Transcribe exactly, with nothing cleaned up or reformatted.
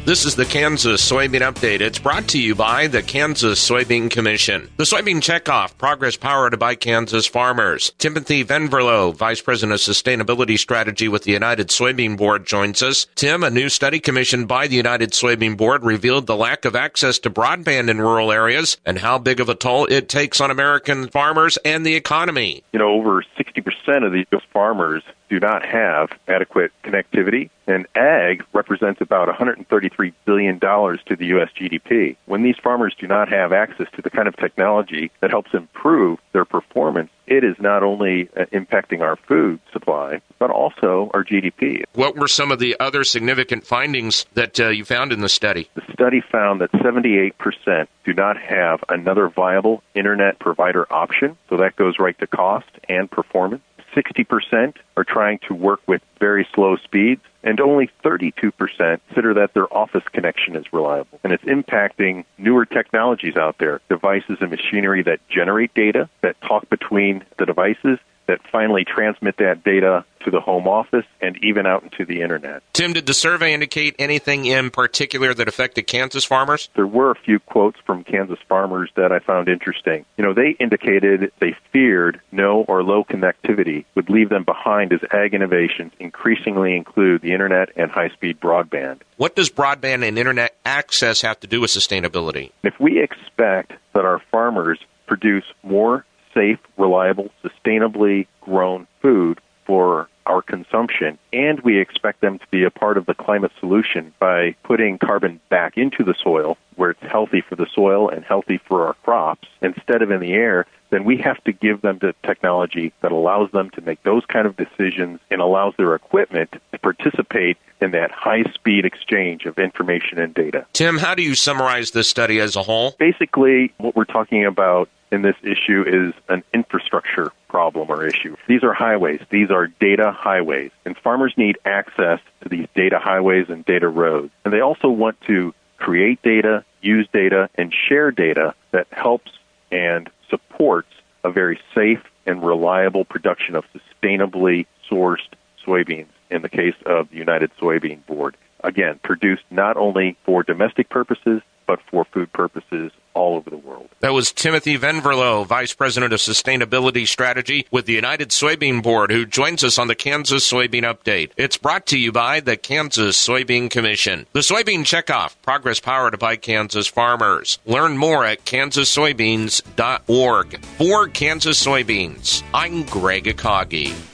This is the Kansas Soybean Update. It's brought to you by the Kansas Soybean Commission. The Soybean Checkoff, progress powered by Kansas farmers. Timothy Venverlo, Vice President of Sustainability Strategy with the United Soybean Board, joins us. Tim, a new study commissioned by the United Soybean Board revealed the lack of access to broadband in rural areas and how big of a toll it takes on American farmers and the economy. You know, over sixty percent of the U S farmers do not have adequate connectivity, and ag represents about one hundred thirty-three billion dollars to the U S G D P. When these farmers do not have access to the kind of technology that helps improve their performance, it is not only uh, impacting our food supply, but also our G D P. What were some of the other significant findings that uh, you found in the study? The study found that seventy-eight percent do not have another viable internet provider option, so that goes right to cost and performance. sixty percent are trying to work with very slow speeds, and only thirty-two percent consider that their office connection is reliable. And it's impacting newer technologies out there, devices and machinery that generate data, that talk between the devices, that finally transmit that data to the home office and even out into the internet. Tim, did the survey indicate anything in particular that affected Kansas farmers? There were a few quotes from Kansas farmers that I found interesting. You know, they indicated they feared no or low connectivity would leave them behind as ag innovations increasingly include the internet and high-speed broadband. What does broadband and internet access have to do with sustainability? If we expect that our farmers produce more safe, reliable, sustainably grown food for our consumption, and we expect them to be a part of the climate solution by putting carbon back into the soil where it's healthy for the soil and healthy for our crops instead of in the air, then we have to give them the technology that allows them to make those kind of decisions and allows their equipment to participate in that high-speed exchange of information and data. Tim, how do you summarize this study as a whole? Basically, what we're talking about in this issue is an infrastructure problem or issue. These are highways. These are data highways. And farmers need access to these data highways and data roads. And they also want to create data, use data, and share data that helps and supports a very safe and reliable production of sustainably sourced soybeans in the case of the United Soybean Board. Again, produced not only for domestic purposes, but for food purposes all over the world. That was Timothy Venverlo, Vice President of Sustainability Strategy with the United Soybean Board, who joins us on the Kansas Soybean Update. It's brought to you by the Kansas Soybean Commission. The Soybean Checkoff, progress powered by Kansas farmers. Learn more at kansas soybeans dot org. For Kansas Soybeans, I'm Greg Akagi.